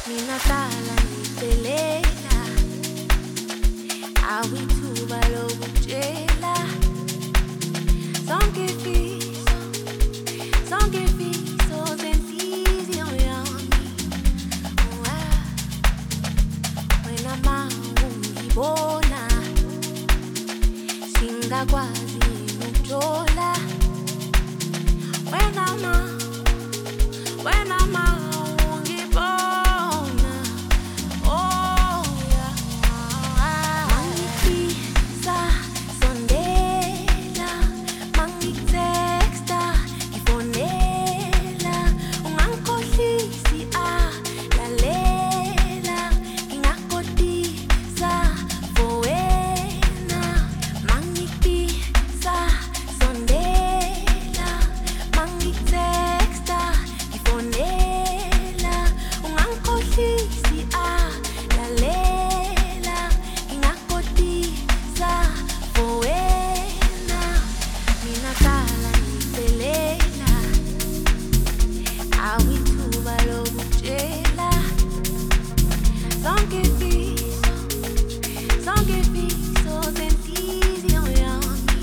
Minasala ngicelela awithuba lokutshela zonke ifiso zenhliziyo yami. Wena ma ungibona singakwazi ukujola. Wena ma ungibona, oh yeah. Mangifisa sondela, mangitexta ngifonela, ungangikhohlisi lalela, ngingakhodisa for wena. Mangifisa sondela, mangitexta ngifonela, ungangikhohlisi lalela, ngingakhodisa for wena. Mina sala ngicelela awithuba lokutshela zonke ifiso zenhliziyo yami.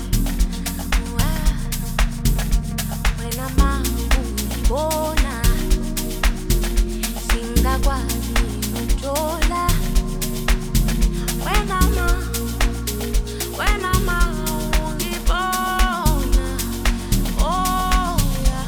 Wena ma ungibona singakwazi ukujola. Wena ma ungibona, oh yeah.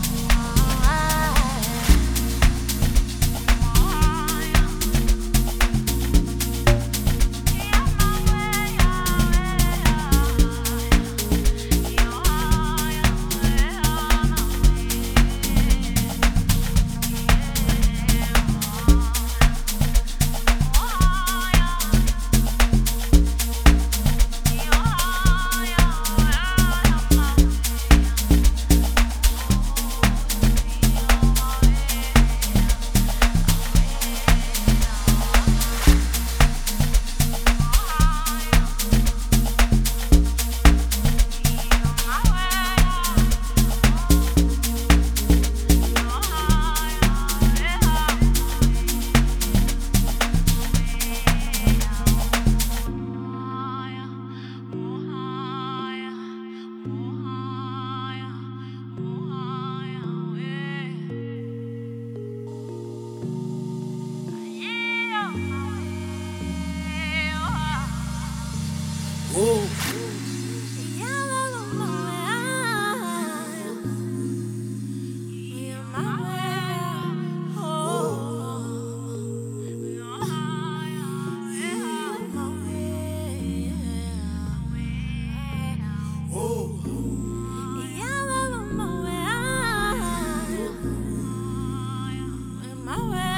My way.